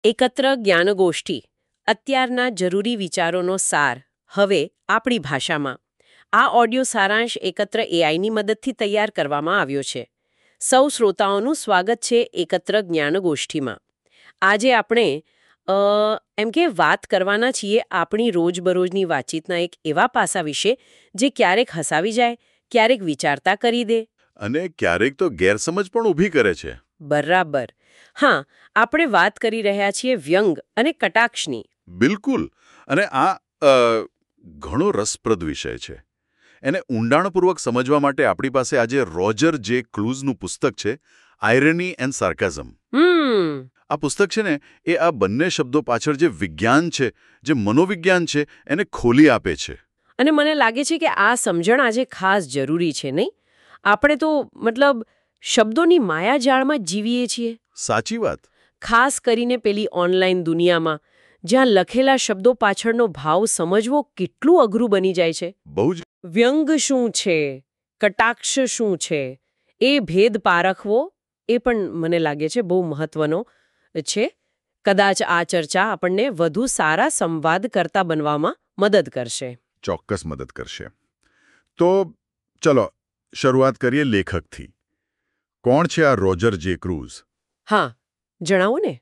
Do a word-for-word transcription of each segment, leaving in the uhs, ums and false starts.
એકત્ર જ્ઞાનગોષ્ઠી અત્યારના જરૂરી વિચારોનો સાર હવે આપણી ભાષામાં. આ ઓડિયો સારાંશ એકત્ર એઆઈની મદદથી તૈયાર કરવામાં આવ્યો છે. સૌ શ્રોતાઓનું સ્વાગત છે એકત્ર જ્ઞાનગોષ્ઠીમાં. આજે આપણે અ, એમ કે વાત કરવાના છીએ આપણી રોજબરોજની વાતચીતના એક એવા પાસા વિશે જે ક્યારેક હસાવી જાય, ક્યારેક વિચારતા કરી દે. અને ક્યારેક તો ગેરસમજ પણ ઊભી કરે છે. બરાબર. હા, આપણે વાત કરી રહ્યા છીએ વ્યંગ અને કટાક્ષની. બિલકુલ. અને આ અ, ઘણો રસપ્રદ વિષય છે. એને ઊંડાણપૂર્વક સમજવા માટે આપણી પાસે આજે રોજર જે ક્લુઝનું પુસ્તક છે, આયરની એન્ડ સાર્કેઝમ. હમ આ પુસ્તક છે ને એ આ બંને શબ્દો પાછળ જે વિજ્ઞાન છે, જે મનોવિજ્ઞાન છે, એને ખોલી આપે છે. અને મને લાગે છે કે આ સમજણ આજે ખાસ જરૂરી છે, નહીં? આપણે તો મતલબ શબ્દોની માયાજાળમાં જ જીવીએ છીએ. સાચી વાત. ખાસ કરીને પેલી ઓનલાઈન દુનિયામાં જ્યાં લખેલા શબ્દો પાછળનો ભાવ સમજવો કેટલું અઘરું બની જાય છે. બહુ જ. વ્યંગ શું છે, કટાક્ષ શું છે, એ ભેદ પારખવો એ પણ મને લાગે છે બહુ મહત્વનો છે. કદાચ આ ચર્ચા આપણને વધુ સારા સંવાદકર્તા બનવામાં મદદ કરશે. ચોક્કસ મદદ કરશે. તો ચલો શરૂઆત કરીએ લેખકથી. કોણ છે આ રોજર જે ક્રુઝ? હા, જણાવો ને.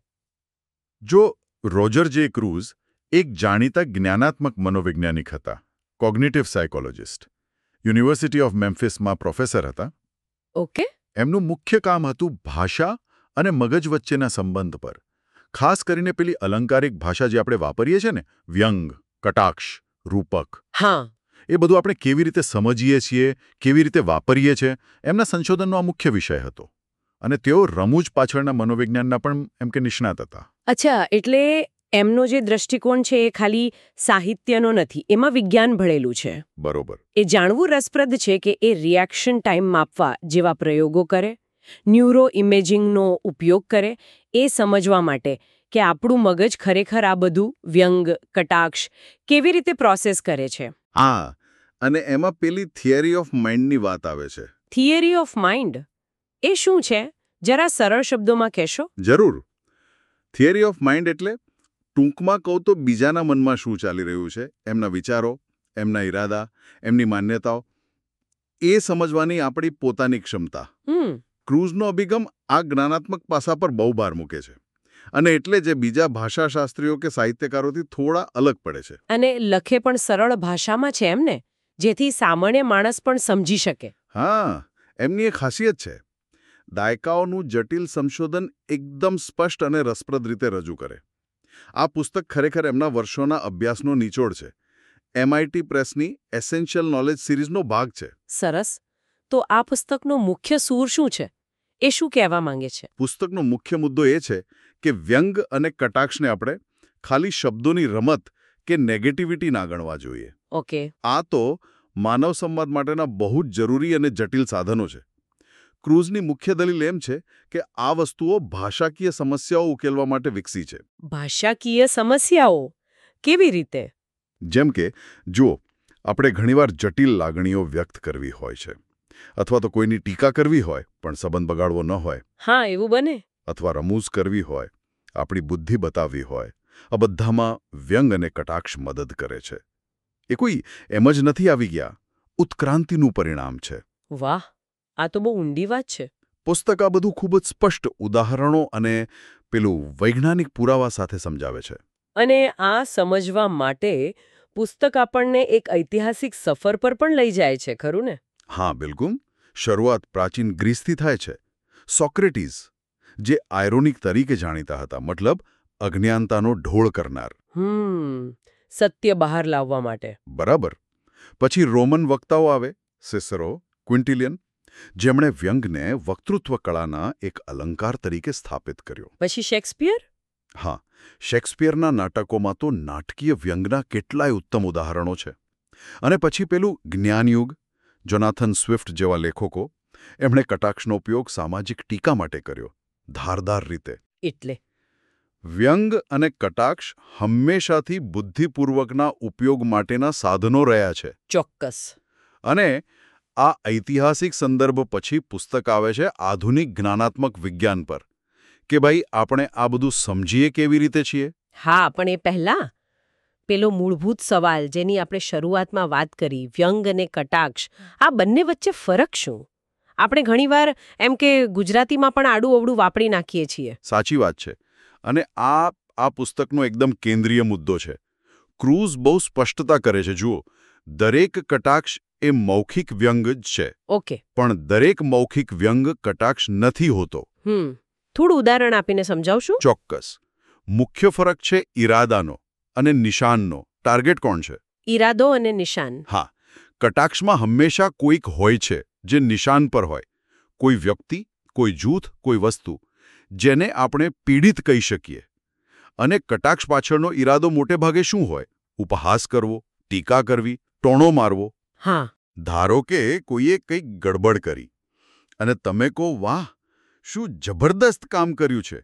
જો રોજર જે ક્રુઝ એક જાણીતા જ્ઞાનાત્મક મનોવૈજ્ઞાનિક હતા, કોગ્નિટિવ સાયકોલોજિસ્ટ. યુનિવર્સિટી ઓફ મેમ્ફિસમાં પ્રોફેસર હતા. ઓકે. એમનું મુખ્ય કામ હતું ભાષા અને મગજ વચ્ચેના સંબંધ પર. ખાસ કરીને પેલી અલંકારિક ભાષા જે આપણે વાપરીએ છીએ ને, વ્યંગ, કટાક્ષ, રૂપક. હા. એ બધું આપણે કેવી રીતે સમજીએ છીએ, કેવી રીતે વાપરીએ છીએ, એમના સંશોધનનો આ મુખ્ય વિષય હતો. અને તેઓ રમૂજ પાછળના મનોવિજ્ઞાનના પણ એમ કે નિષ્ણાત હતા. અચ્છા, એટલે એમનો જે દ્રષ્ટિકોણ છે એ ખાલી સાહિત્યનો નથી, એમાં વિજ્ઞાન ભળેલું છે. બરોબર. એ જાણવું રસપ્રદ છે કે એ રિએક્શન ટાઈમ માપવા જેવા પ્રયોગો કરે, ન્યુરો ઇમેજિંગનો ઉપયોગ કરે, એ સમજવા માટે કે આપણું મગજ ખરેખર આ બધું વ્યંગ, કટાક્ષ કેવી રીતે પ્રોસેસ કરે છે. હા, અને એમાં પેલી થિયરી ઓફ માઇન્ડની વાત આવે છે. થિયરી ઓફ માઇન્ડ એ શું છે? જરા સરળ શબ્દોમાં કહેશો? જરૂર. થિયરી ઓફ માઇન્ડ એટલે ટૂંકમાં કહું તો બીજાના મનમાં શું ચાલી રહ્યું છે, એમના વિચારો, એમના ઈરાદા, એમની માન્યતાઓ, એ સમજવાની આપણી પોતાની ક્ષમતા. હમ ક્રુઝનો અભિગમ આ જ્ઞાનાત્મક પાસા પર બહુ ભાર મૂકે છે. અને એટલે જે બીજા ભાષાશાસ્ત્રીઓ કે સાહિત્યકારોથી થોડા અલગ પડે છે. અને લખે પણ સરળ ભાષામાં છે એમને, જેથી સામાન્ય માણસ પણ સમજી શકે. હા, એમની એક ખાસિયત છે. દાયકાઓનું જટિલ સંશોધન એકદમ સ્પષ્ટ અને રસપ્રદ રીતે રજૂ કરે. આ પુસ્તક ખરેખર એમના વર્ષોના અભ્યાસનો નિચોડ છે. એમઆઈટી પ્રેસની એસેન્શિયલ નોલેજ સિરીઝનો ભાગ છે. સરસ. તો આ પુસ્તકનો મુખ્ય સૂર શું છે? એ શું કહેવા માંગે છે? પુસ્તકનો મુખ્ય મુદ્દો એ છે કે વ્યંગ અને કટાક્ષને આપણે ખાલી શબ્દોની રમત કે નેગેટિવિટી ના ગણવા જોઈએ. ઓકે. આ તો માનવ સંવાદ માટેના બહુ જ જરૂરી અને જટિલ સાધનો છે. ક્રુઝની મુખ્ય દલીલ એમ છે કે આ વસ્તુઓ ભાષાકીય સમસ્યાઓ ઉકેલવા માટે વિકસી છે. ભાષાકીય સમસ્યાઓ કેવી રીતે? જેમ કે જુઓ, આપણે ઘણીવાર જટિલ લાગણીઓ વ્યક્ત કરવી હોય છે, અથવા તો કોઈની ટીકા કરવી હોય પણ સંબંધ બગાડવો ન હોય. હા, એવું બને. અથવા રમૂજ કરવી હોય, આપણી બુદ્ધિ બતાવવી હોય, આ બધામાં વ્યંગ અને કટાક્ષ મદદ કરે છે. એ કોઈ એમ જ નથી આવી ગયા, ઉત્ક્રાંતિનું પરિણામ છે. વાહ, આ તો બહુ ઊંડી વાત છે. પુસ્તક આ બધું ખૂબ જ સ્પષ્ટ ઉદાહરણો અને પેલું વૈજ્ઞાનિક પુરાવા સાથે સમજાવે છે. અને આ સમજવા માટે પુસ્તક આપણને એક ઐતિહાસિક સફર પર પણ લઈ જાય છે, ખરું ને? હા, બિલકુલ. શરૂઆત પ્રાચીન ગ્રીસથી થાય છે. સોક્રેટીસ, જે આયરોનિક તરીકે જાણીતા હતા, મતલબ અજ્ઞાનતાનો ઢોળ કરનાર. હમ સત્ય બહાર લાવવા માટે. બરાબર. પછી રોમન વક્તાઓ આવે, સિસરો, ક્વિન્ટિલિયન, જેમણે વ્યંગને વક્તૃત્વ કળાના એક અલંકાર તરીકે સ્થાપિત કર્યો. પછી શેક્સપિયર? હા, શેક્સપિયરના નાટકોમાં તો નાટકીય વ્યંગના કેટલાય ઉત્તમ ઉદાહરણો છે. અને પછી પેલું જ્ઞાનયુગ, જોનાથન સ્વિફ્ટ જેવા લેખકો, એમણે કટાક્ષનો ઉપયોગ સામાજિક ટીકા માટે કર્યો, ધારદાર રીતે. એટલે વ્યંગ અને કટાક્ષ હંમેશાથી બુદ્ધિપૂર્વકના ઉપયોગ માટેના સાધનો રહ્યા છે. ચોક્કસ. અને આ ઐતિહાસિક સંદર્ભ પછી પુસ્તક આવે છે આધુનિક જ્ઞાનાત્મક વિજ્ઞાન પર, કે ભાઈ આપણે આ બધું સમજીએ કેવી રીતે છીએ? હા, પણ એ પહેલા પેલો મૂળભૂત સવાલ જેની આપણે શરૂઆતમાં વાત કરી, વ્યંગ અને કટાક્ષ, આ બંને વચ્ચે ફરક શું? આપણે ઘણીવાર એમ કે ગુજરાતીમાં પણ આડું અવડું વાપરી નાખીએ છીએ. સાચી વાત છે. અને આ આ પુસ્તકનો એકદમ કેન્દ્રીય મુદ્દો છે. ક્રૂઝ બહુ સ્પષ્ટતા કરે છે. જુઓ, દરેક કટાક્ષ એ મૌખિક વ્યંગ જ છે. ઓકે. પણ દરેક મૌખિક વ્યંગ કટાક્ષ નથી હોતો. હમ થોડું ઉદાહરણ આપીને સમજાવશું? ચોક્કસ. મુખ્ય ફરક છે ઈરાદાનો અને નિશાનનો. ટાર્ગેટ કોણ છે? ઈરાદો અને નિશાન. હા, કટાક્ષમાં હંમેશા કોઈક હોય છે જે નિશાન પર હોય. કોઈ વ્યક્તિ, કોઈ જૂથ, કોઈ વસ્તુ, જેને આપણે પીડિત કહી શકીએ. અને કટાક્ષ પાછળનો ઈરાદો મોટે ભાગે શું હોય? ઉપહાસ કરવો, ટીકા કરવી, ટોણો મારવો. હા. ધારો કે કોઈએ કંઈક ગડબડ કરી અને તમે કહો, વાહ, શું જબરદસ્ત કામ કર્યું છે.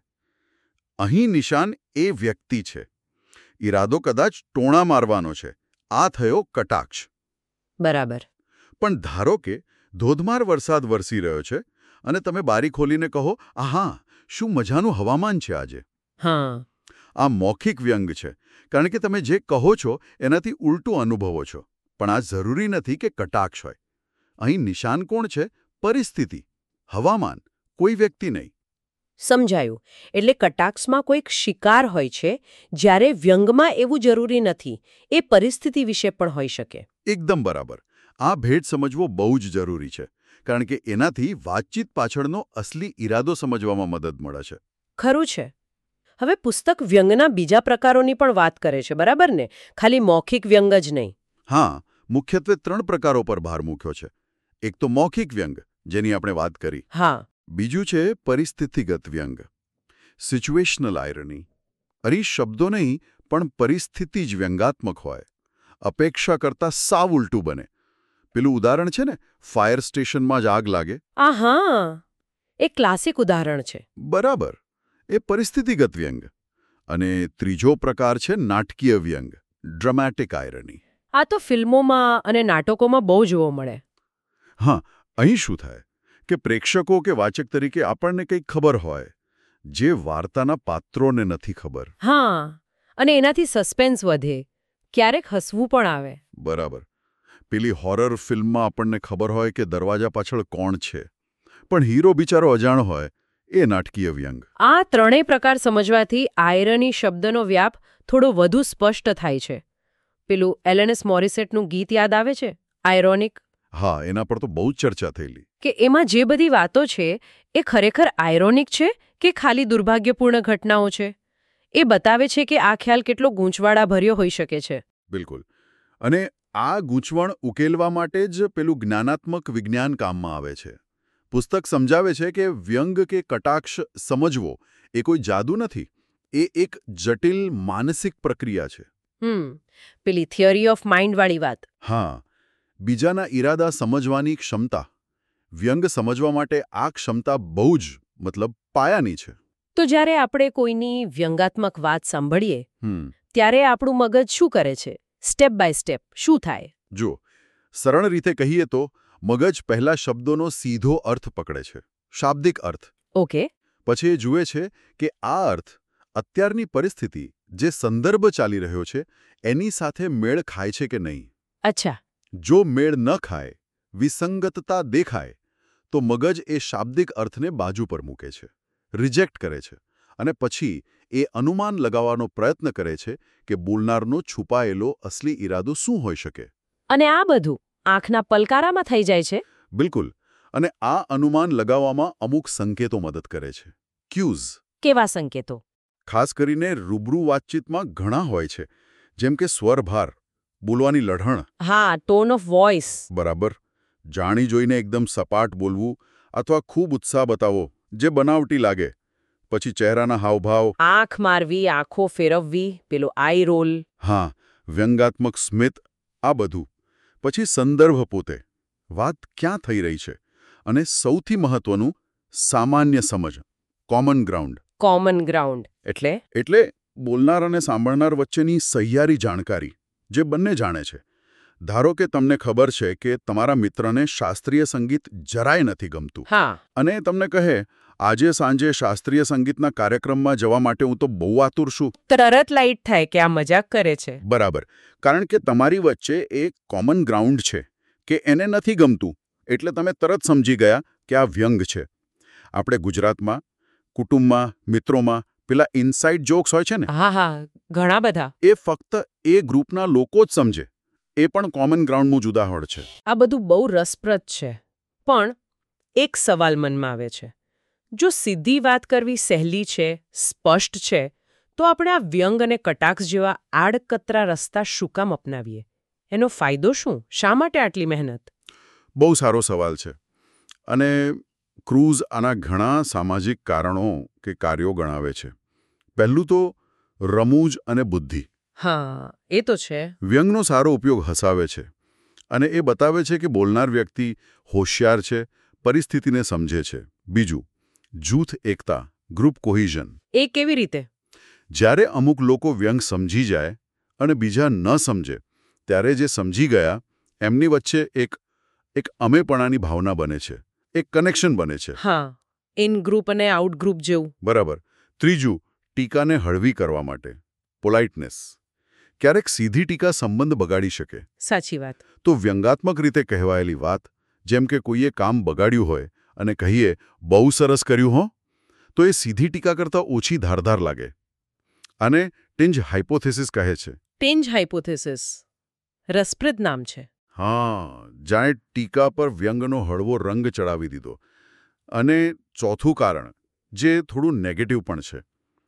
અહીં નિશાન એ વ્યક્તિ છે. ઈરાદો કદાચ ટોણા મારવાનો છે. આ થયો કટાક્ષ. બરાબર. પણ ધારો કે ધોધમાર વરસાદ વરસી રહ્યો છે અને તમે બારી ખોલીને કહો, આહા, શું મજાનું હવામાન છે આજે. હા. આ મૌખિક વ્યંગ છે, કારણ કે તમે જે કહો છો એનાથી ઉલટું અનુભવો છો. પણ આ જરૂરી નથી કે કટાક્ષ હોય. અહીં નિશાન કોણ છે? પરિસ્થિતિ, હવામાન, કોઈ વ્યક્તિ નહીં. સમજાયું. એટલે કટાક્ષમાં કોઈક શિકાર હોય છે, જ્યારે વ્યંગમાં એવું જરૂરી નથી. એ પરિસ્થિતિ વિશે પણ હોઈ શકે. એકદમ બરાબર. આ ભેદ સમજવો બહુ જ જરૂરી છે, કારણ કે એનાથી વાતચીત પાછળનો અસલી ઈરાદો સમજવામાં મદદ મળે છે. ખરું છે. હવે પુસ્તક વ્યંગના બીજા પ્રકારોની પણ વાત કરે છે, બરાબર ને? ખાલી મૌખિક વ્યંગ જ નહીં. હા, મુખ્યત્વે ત્રણ પ્રકારો પર ભાર મૂક્યો છે. એક તો મૌખિક વ્યંગ, જેની આપણે વાત કરી. હા. બીજું છે પરિસ્થિતિગત વ્યંગ, સિચ્યુએશનલ આયરની. અહીં શબ્દો નહીં, પણ પરિસ્થિતિ જ વ્યંગાત્મક હોય. અપેક્ષા કરતાં સાવ ઉલટું બને. પેલું ઉદાહરણ છે ને, ફાયર સ્ટેશનમાં જ આગ લાગે. આ હા, એક ક્લાસિક ઉદાહરણ છે. બરાબર. એ પરિસ્થિતિગત વ્યંગ. અને ત્રીજો પ્રકાર છે નાટકીય વ્યંગ, ડ્રામેટિક આયરની. આ તો ફિલ્મોમાં અને નાટકોમાં બહુ જોવા મળે. હા, અહીં શું થાય કે પ્રેક્ષકો કે વાચક તરીકે આપણને કંઈક ખબર હોય, જે વાર્તાના પાત્રોને નથી ખબર. હા, અને એનાથી સસ્પેન્સ વધે. ક્યારેક હસવું પણ આવે. બરાબર. પેલી હોરર ફિલ્મમાં આપણને ખબર હોય કે દરવાજા પાછળ કોણ છે, પણ હીરો બિચારો અજાણ હોય. એ નાટકીય વ્યંગ. આ ત્રણેય પ્રકાર સમજવાથી આયરની શબ્દનો વ્યાપ થોડો વધુ સ્પષ્ટ થાય છે. પેલું એલેનસ મોરિસેટનું ગીત યાદ આવે છે, આયરોનિક? હા, એના પર તો બહુ જ ચર્ચા થયેલી. કે એમાં જે બધી વાતો છે એ ખરેખર આયરોનિક છે કે ખાલી દુર્ભાગ્યપૂર્ણ ઘટનાઓ છે? એ બતાવે છે કે આ ખ્યાલ કેટલો ગૂંચવાડા ભર્યો હોઈ શકે છે. બિલકુલ. અને આ ગૂંચવણ ઉકેલવા માટે જ પેલું જ્ઞાનાત્મક વિજ્ઞાન કામમાં આવે છે. પુસ્તક સમજાવે છે કે વ્યંગ કે કટાક્ષ સમજવો એ કોઈ જાદુ નથી. એ એક જટિલ માનસિક પ્રક્રિયા છે. હમ પેલી થિયરી ઓફ માઇન્ડ વાળી વાત. હા, બીજાના ઈરાદા સમજવાની ક્ષમતા. વ્યંગ સમજવા માટે આ ક્ષમતા બહુ જ મતલબ પાયાની છે. તો જ્યારે આપણે કોઈની વ્યંગાત્મક વાત સાંભળીએ ત્યારે આપણું મગજ શું કરે છે? સ્ટેપ બાય સ્ટેપ શું થાય? જો સરળ રીતે કહીએ તો મગજ પહેલા શબ્દોનો સીધો અર્થ પકડે છે, શાબ્દિક અર્થ. ઓકે. પછી એ જુએ છે કે આ અર્થ અત્યારની પરિસ્થિતિ, જે સંદર્ભ ચાલી રહ્યો છે, એની સાથે મેળ ખાય છે કે નહીં. અચ્છા. જો મેળ ન ખાય, વિસંગતતા દેખાય, તો મગજ એ શાબ્દિક અર્થને બાજુ પર મૂકે છે, રિજેક્ટ કરે છે. અને પછી એ અનુમાન લગાવવાનો પ્રયત્ન કરે છે કે બોલનારનો છુપાયેલો અસલી ઈરાદો શું હોઈ શકે. અને આ બધું આંખના પલકારામાં થઈ જાય છે. બિલકુલ. અને આ અનુમાન લગાવવામાં અમુક સંકેતો મદદ કરે છે. ક્યુઝ. કેવા સંકેતો? ખાસ ખાસ કરીને રૂબરૂ વાતચીતમાં ઘણા હોય છે, જેમ કે સ્વરભાર, બોલવાની લઢણ. હા, ટોન ઓફ વોઇસ. બરાબર. જાણી જોઈને એકદમ સપાટ બોલવું અથવા ખૂબ ઉત્સાહ બતાવો, જે બનાવટી લાગે. પછી ચહેરાના હાવભાવ. આંખ મારવી, આંખો ફેરવવી, પેલો આઈ રોલ. હા, વ્યંગાત્મક સ્મિત, આ બધું. પછી સંદર્ભ પોતે, વાત ક્યાં થઈ રહી છે, અને સૌથી મહત્વનું, સામાન્ય સમજ, કોમન ગ્રાઉન્ડ. કોમન ગ્રાઉન્ડ એટલે? એટલે બોલનાર અને સાંભળનાર વચ્ચેની સહિયારી જાણકારી, જે બંને જાણે છે. ધારો કે તમને ખબર છે કે તમારા મિત્રને શાસ્ત્રીય સંગીત જરાય નથી ગમતું. હા. અને તમને કહે, આજે સાંજે શાસ્ત્રીય સંગીતના કાર્યક્રમમાં જવા માટે હું તો બહુ આતુર છું. તરત લાઈટ થાય કે આ મજાક કરે છે. બરાબર, કારણ કે તમારી વચ્ચે એક કોમન ગ્રાઉન્ડ છે કે એને નથી ગમતું, એટલે તમે તરત સમજી ગયા કે આ વ્યંગ છે. આપણે ગુજરાતમાં કુટુંબમાં, મિત્રોમાં પેલા ઇનસાઇડ જોક્સ હોય છે ને, હા હા ઘણા બધા. એ ફક્ત એ ગ્રુપના લોકો જ સમજે. એ પણ કોમન ગ્રાઉન્ડનું જ ઉદાહરણ છે. આ બધું બહુ રસપ્રદ છે. પણ એક સવાલ મનમાં આવે છે. જો સીધી વાત કરવી સહેલી છે, સ્પષ્ટ છે, તો આપણે આ વ્યંગ અને કટાક્ષ જેવા આડકતરા રસ્તા શું કામ અપનાવીએ? એનો ફાયદો શું? શા માટે આટલી મહેનત? બહુ સારો સવાલ છે. અને ક્રૂઝ આના ઘણા સામાજિક કારણો કે કાર્યો ગણાવે છે. પહેલું તો રમૂજ અને બુદ્ધિ. હા, એ તો છે. વ્યંગનો સારો ઉપયોગ હસાવે છે અને એ બતાવે છે કે બોલનાર વ્યક્તિ હોશિયાર છે, પરિસ્થિતિને સમજે છે. બીજું, જૂથ એકતા, ગ્રુપ કોહિઝન. એ કેવી રીતે? જ્યારે અમુક લોકો વ્યંગ સમજી જાય અને બીજા ન સમજે, ત્યારે જે સમજી ગયા એમની વચ્ચે એક એક અમેપણાની ભાવના બને છે, એક કનેક્શન બને છે. હા, ઇન ગ્રુપ અને આઉટ ગ્રુપ જેવું. બરાબર. ત્રીજું, ટીકાને હળવી કરવા માટે, પોલાઇટનેસ. ક્યારેક સીધી ટીકા સંબંધ બગાડી શકે. સાચી વાત. તો વ્યંગાત્મક રીતે કહેવાયેલી વાત, જેમ કે કોઈએ કામ બગાડ્યું હોય અને કહીએ, બહુ સરસ કર્યું હો, તો એ સીધી ટીકા કરતાં ઓછી ધારદાર લાગે. આને ટિંજ હાઇપોથેસિસ કહે છે. Tinge hypothesis. રસપ્રદ નામ છે. હા, જાણે ટીકા પર વ્યંગનો હળવો રંગ ચડાવી દીધો. અને ચોથું કારણ, જે થોડું નેગેટિવ પણ છે,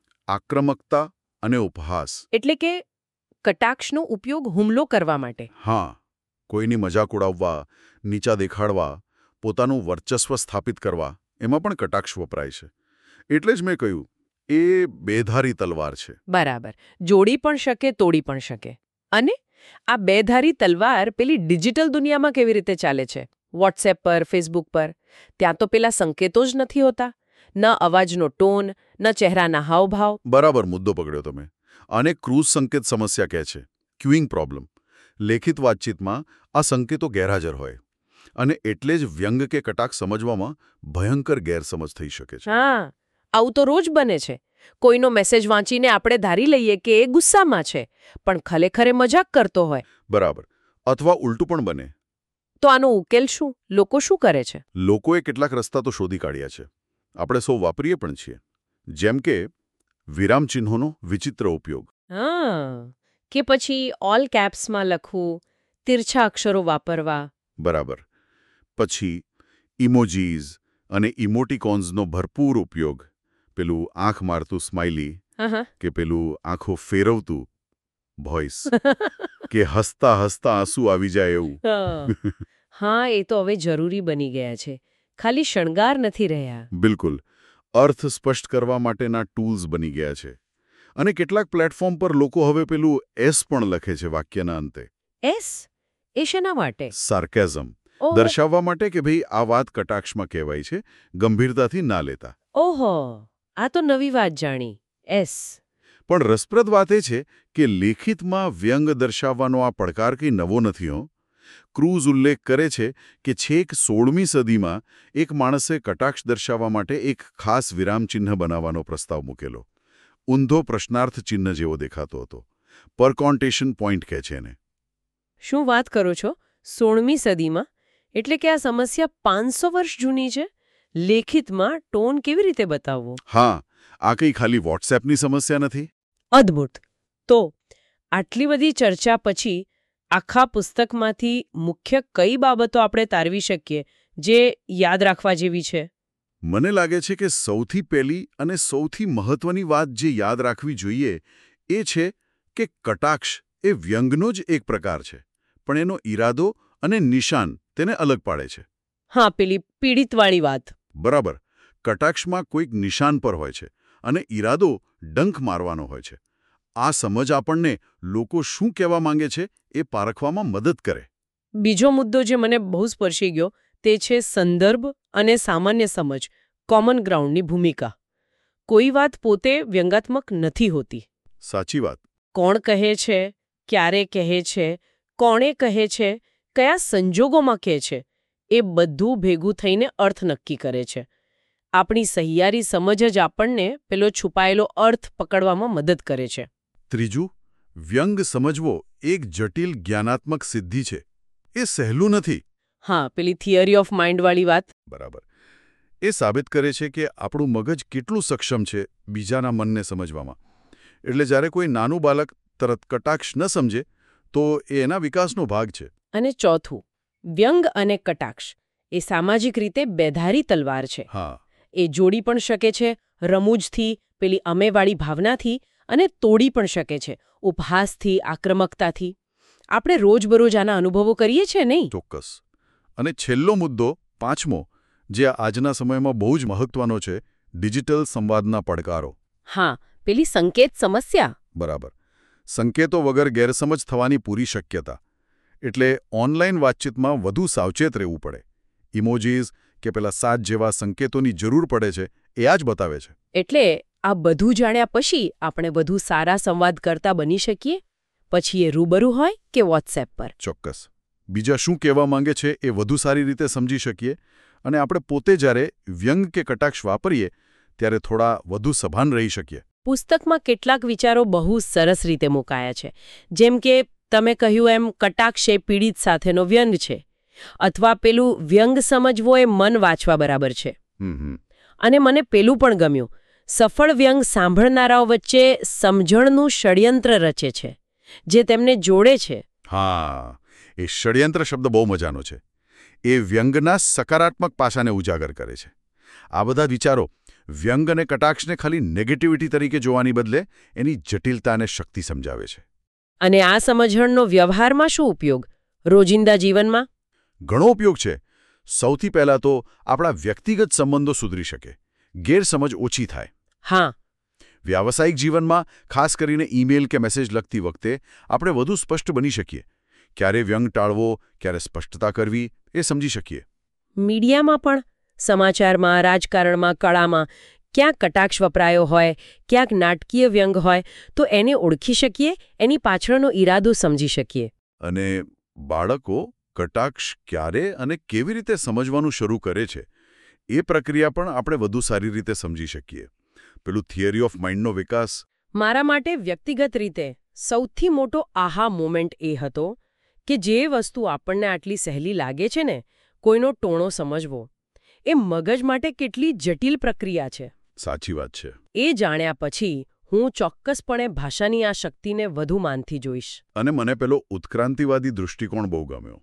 આક્રમકતા અને ઉપહાસ. એટલે કે કટાક્ષનો ઉપયોગ હુમલો કરવા માટે. હા, કોઈની મજાક ઉડાવવા, નીચા દેખાડવા, પોતાનું વર્ચસ્વ સ્થાપિત કરવા, એમાં પણ કટાક્ષ વપરાય છે. એટલે જ મેં કહ્યું, એ બેધારી તલવાર છે. બરાબર. જોડી પણ શકે, તોડી પણ શકે. અને આ બેધારી તલવાર પેલી ડિજિટલ દુનિયામાં કેવી રીતે ચાલે છે? વોટ્સએપ પર, ફેસબુક પર. ત્યાં તો પેલા સંકેતો જ નથી હોતા. ન અવાજનો ટોન, ન ચહેરાના હાવભાવ. બરાબર મુદ્દો પકડ્યો તમે. આને ક્રૂઝ સંકેત સમસ્યા કહે છે, ક્યુઇંગ પ્રોબ્લેમ. લેખિત વાતચીતમાં આ સંકેતો ગેરહાજર હોય અને એટલે જ વ્યંગ કે કટાક્ષ સમજવામાં ભયંકર ગેરસમજ થઈ શકે છે. હા, આવું તો રોજ બને છે. કોઈનો મેસેજ વાંચીને આપણે ધારી લઈએ કે એ ગુસ્સામાં છે, પણ ખરેખર મજાક કરતો હોય. બરાબર. અથવા ઉલટું પણ બને. તો આનો ઉકેલ શું? લોકો શું કરે છે? લોકોએ કેટલાક રસ્તા તો શોધી કાઢ્યા છે. આપણે સૌ વાપરીએ પણ છીએ. જેમ કે વિરામચિહ્નોનો વિચિત્ર ઉપયોગ. હા, કે પછી ઓલ કેપ્સમાં લખવું, તિરછા અક્ષરો વાપરવા. બરાબર. પછી ઇમોજીઝ અને ઇમોટિકોન્સનો ભરપૂર ઉપયોગ. પેલું આંખ મારતું સ્માઇલી, કે પેલું આંખો ફેરવતું ભોઇસ, કે હસતા હસતા આંસુ આવી જાય એવું. હા, એ તો હવે જરૂરી બની ગયા છે. ખાલી શણગાર નથી રહ્યા. બિલકુલ. અર્થ સ્પષ્ટ કરવા માટેના ટૂલ્સ બની ગયા છે. અને કેટલાક પ્લેટફોર્મ પર લોકો હવે પેલું એસ પણ લખે છે વાક્યના અંતે. એસ? એ શેના માટે? સાર્કેઝમ. દર્શાવવા માટે કે ભાઈ આ વાત કટાક્ષમાં કહેવાય છે, ગંભીરતાથી ના લેતા. ઓહો, આ તો નવી વાત જાણી. એસ. પણ રસપ્રદ વાત એ છે કે લેખિતમાં વ્યંગ દર્શાવવાનો આ પડકાર કંઈ નવો નથી હો. ક્રૂઝ ઉલ્લેખ કરે છે કે છેક સોળમી સદીમાં એક માણસે કટાક્ષ દર્શાવવા માટે એક ખાસ વિરામચિહ્ન બનાવવાનો પ્રસ્તાવ મૂકેલો. ઊંધો પ્રશ્નાર્થ ચિહ્ન જેવો દેખાતો હતો. પરકોન્ટેશન પોઈન્ટ કહે છે એને. શું વાત કરો છો? સોળમી સદીમાં? એટલે કે આ સમસ્યા પાંચસો વર્ષ જૂની છે? લેખિતમાં ટોન કેવી રીતે બતાવવો? હા, આ કંઈ ખાલી વોટ્સએપની સમસ્યા નથી. અદ્ભુત. તો આટલી બધી ચર્ચા પછી આખા પુસ્તકમાંથી મુખ્ય કઈ બાબતો આપણે તારવી શકીએ જે યાદ રાખવા જેવી છે? મને લાગે છે કે સૌથી પહેલી અને સૌથી મહત્વની વાત જે યાદ રાખવી જોઈએ એ છે કે કટાક્ષ એ વ્યંગનો જ એક પ્રકાર છે, પણ એનો ઈરાદો અને નિશાન તેને અલગ પાડે છે. હા, પેલી પીડિતવાળી વાત. બરાબર. કટાક્ષમાં કોઈક નિશાન પર હોય છે અને ઈરાદો ડંખ મારવાનો હોય છે. આ સમજ આપણને લોકો શું કહેવા માંગે છે એ પારખવામાં મદદ કરે. બીજો મુદ્દો જે મને બહુ સ્પર્શી ગયો તે છે સંદર્ભ અને સામાન્ય સમજ, કોમન ગ્રાઉન્ડની ભૂમિકા. કોઈ વાત પોતે વ્યંગાત્મક નથી હોતી. સાચી વાત. કોણ કહે છે, ક્યારે કહે છે, કોણે કહે છે, કયા સંજોગોમાં કહે છે, એ બધું ભેગું થઈને અર્થ નક્કી કરે છે. આપણી સહિયારી સમજ જ આપણને પેલો છુપાયેલો અર્થ પકડવામાં મદદ કરે છે. ત્રીજું, વ્યંગ સમજવો એક જટિલ જ્ઞાનાત્મક સિદ્ધિ છે. એ સહેલું નથી. હા, પેલી થિયરી ઓફ માઇન્ડવાળી વાત. બરાબર. એ સાબિત કરે છે કે આપણું મગજ કેટલું સક્ષમ છે બીજાના મનને સમજવામાં. એટલે જ્યારે કોઈ નાનું બાળક તરત કટાક્ષ ન સમજે તો એ એના વિકાસનો ભાગ છે. અને ચોથું, વ્યંગ અને કટાક્ષ એ સામાજિક રીતે બેધારી તલવાર છે. હા. એ જોડી પણ શકે છે રમૂજથી, પેલી અમેવાળી ભાવનાથી, અને તોડી પણ શકે છે ઉપહાસથી, આક્રમકતાથી. આપણે રોજબરોજ આના અનુભવો કરીએ છીએ નહીં? ચોક્કસ. અને છેલ્લો મુદ્દો, પાંચમો, જે આજના સમયમાં બહુ જ મહત્વનો છે, ડિજિટલ સંવાદના પડકારો. હા, પેલી સંકેત સમસ્યા. બરાબર. સંકેતો વગર ગેરસમજ થવાની પૂરી શક્યતા. એટલે ઓનલાઈન વાતચીતમાં વધુ સાવચેત રહેવું પડે. ઇમોજીઝ કે પેલા સાત જેવા સંકેતોની જરૂર પડે છે એ આ જ બતાવે છે. એટલે આ બધું જાણ્યા પછી આપણે વધુ સારા સંવાદકર્તા બની શકીએ, પછી એ રૂબરૂ હોય કે વોટ્સએપ પર. ચોક્કસ. બીજા શું કહેવા માંગે છે એ વધુ સારી રીતે સમજી શકીએ, અને આપણે પોતે જ્યારે વ્યંગ કે કટાક્ષ વાપરીએ ત્યારે થોડા વધુ સભાન રહી શકીએ. પુસ્તકમાં કેટલાક વિચારો બહુ સરસ રીતે મુકાયા છે. જેમ કે તમે કહ્યું એમ કટાક્ષ એ પીડિત સાથેનો વ્યંગ છે, અથવા પેલું વ્યંગ સમજવો એ મન વાંચવા બરાબર છે. હમ અને મને પેલું પણ ગમ્યું, સફળ વ્યંગ સાંભળનારાઓ વચ્ચે સમજણનું ષડયંત્ર રચે છે, જે તેમને જોડે છે. હા, એ ષડયંત્ર શબ્દ બહુ મજાનો છે. એ વ્યંગના સકારાત્મક પાસાને ઉજાગર કરે છે. આ બધા વિચારો વ્યંગ અને કટાક્ષને ખાલી નેગેટિવિટી તરીકે જોવાની બદલે એની જટિલતા અને શક્તિ સમજાવે છે. અને આ સમજણનો વ્યવહારમાં શું ઉપયોગ? રોજિંદા જીવનમાં ઘણો ઉપયોગ છે. સૌથી પહેલાં તો આપણા વ્યક્તિગત સંબંધો સુધરી શકે, ગેરસમજ ઓછી થાય. હા. વ્યાવસાયિક જીવનમાં ખાસ કરીને ઈમેલ કે મેસેજ લખતી વખતે આપણે વધુ સ્પષ્ટ બની શકીએ. ક્યારે વ્યંગ ટાળવો, ક્યારે સ્પષ્ટતા કરવી એ સમજી શકીએ. મીડિયામાં પણ, સમાચારમાં, રાજકારણમાં, કળામાં ક્યાંક કટાક્ષ વપરાયો હોય, ક્યાંક નાટકીય વ્યંગ હોય, તો એને ઓળખી શકીએ, એની પાછળનો ઈરાદો સમજી શકીએ. અને બાળકો કટાક્ષ ક્યારે અને કેવી રીતે સમજવાનું શરૂ કરે છે એ પ્રક્રિયા પણ આપણે વધુ સારી રીતે સમજી શકીએ. પેલું થિયરી ઓફ માઇન્ડનો વિકાસ મારા માટે વ્યક્તિગત રીતે સૌથી મોટો આહા મોમેન્ટ એ હતો કે જે વસ્તુ આપણને આટલી સહેલી લાગે છે ને, કોઈનો ટોણો સમજવો, એ મગજ માટે કેટલી જટિલ પ્રક્રિયા છે. સાચી વાત છે. એ જાણ્યા પછી હું ચોક્કસપણે ભાષાની આ શક્તિને વધુ માનથી જોઈશ. અને મને પેલો ઉત્ક્રાંતિવાદી દૃષ્ટિકોણ બહુ ગમ્યો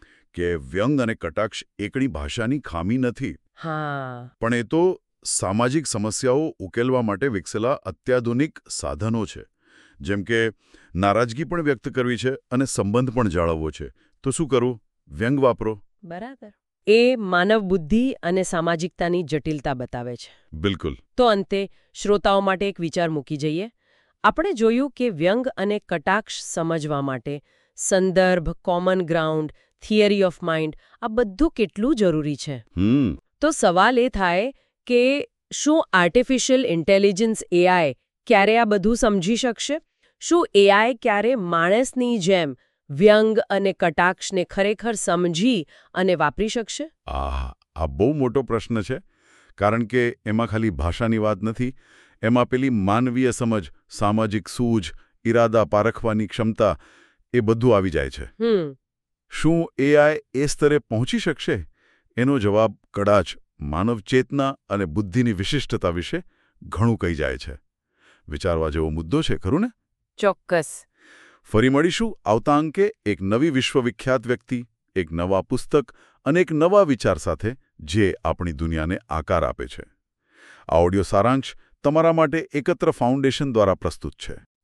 કે વ્યંગ અને કટાક્ષ એકની ભાષાની ખામી નથી. હા. પણ એ તો સામાજિક સમસ્યાઓ ઉકેલવા માટે વિકસેલા અત્યાધુનિક સાધનો છે. જેમ કે નારાજગી પણ વ્યક્ત કરવી છે અને સંબંધ પણ જાળવવો છે, તો શું કરવું? વ્યંગ વાપરો. બરાબર. એ માનવ બુદ્ધિ અને સામાજિકતાની જટિલતા બતાવે છે. બિલકુલ. તો અંતે શ્રોતાઓ માટે એક વિચાર મૂકી જઈએ. આપણે જોયું કે વ્યંગ અને કટાક્ષ સમજવા માટે સંદર્ભ, common ground, theory of mind આ બધું કેટલું જરૂરી છે. હમ તો સવાલ એ થાય કે શું આર્ટિફિશિયલ ઇન્ટેલિજન્સ એઆઈ ક્યારે આ બધું સમજી શકશે? શું એઆઈ ક્યારે માણસની જેમ વ્યંગ અને કટાક્ષને ખરેખર સમજી અને વાપરી શકશે? આહ, આ બહુ મોટો પ્રશ્ન છે, કારણ કે એમાં ખાલી ભાષાની વાત નથી. એમાં પેલી માનવીય સમજ, સામાજિક સૂઝ, ઈરાદા પારખવાની ક્ષમતા એ બધું આવી જાય છે. હમ શું એઆઈ એ સ્તરે પહોંચી શકશે? એનો જવાબ કદાચ માનવ ચેતના અને બુદ્ધિની વિશિષ્ટતા વિશે ઘણું કહી જાય છે. વિચારવા જેવો મુદ્દો છે, ખરું ને? ચોક્કસ. ફરી મળીશું આવતા અંકે એક નવી વિશ્વવિખ્યાત વ્યક્તિ, એક નવા પુસ્તક અને એક નવા વિચાર સાથે જે આપણી દુનિયાને આકાર આપે છે. આ ઓડિયો સારાંશ તમારા માટે એકત્ર ફાઉન્ડેશન દ્વારા પ્રસ્તુત છે.